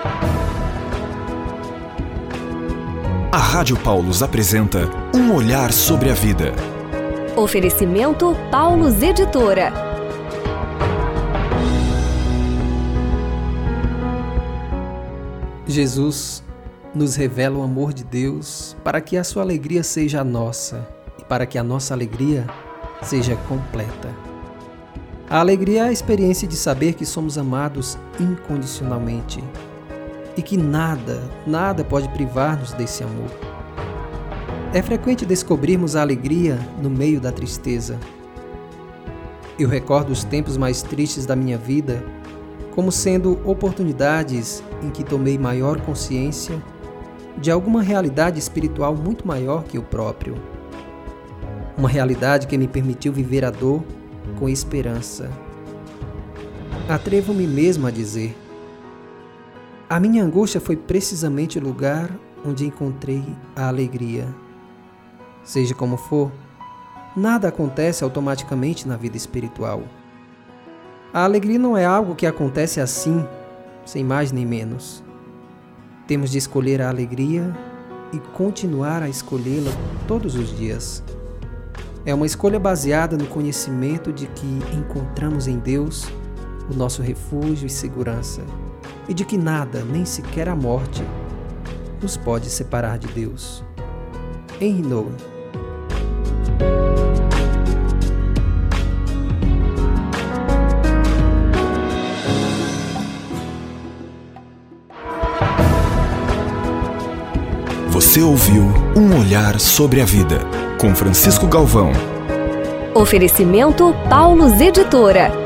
A Rádio Paulus apresenta Um Olhar sobre a Vida. Oferecimento Paulus Editora. Jesus nos revela o amor de Deus para que a sua alegria seja a nossa e para que a nossa alegria seja completa. A alegria é a experiência de saber que somos amados incondicionalmente e que nada pode privar-nos desse amor. É frequente descobrirmos a alegria no meio da tristeza. Eu recordo os tempos mais tristes da minha vida como sendo oportunidades em que tomei maior consciência de alguma realidade espiritual muito maior que eu próprio. Uma realidade que me permitiu viver a dor com esperança. Atrevo-me mesmo a dizer: a minha angústia foi precisamente o lugar onde encontrei a alegria. Seja como for, nada acontece automaticamente na vida espiritual. A alegria não é algo que acontece assim, sem mais nem menos. Temos de escolher a alegria e continuar a escolhê-la todos os dias. É uma escolha baseada no conhecimento de que encontramos em Deus o nosso refúgio e segurança, e de que nada, nem sequer a morte, nos pode separar de Deus. Henri Nouwen. Você ouviu Um Olhar sobre a Vida, com Francisco Galvão. Oferecimento Paulus Editora.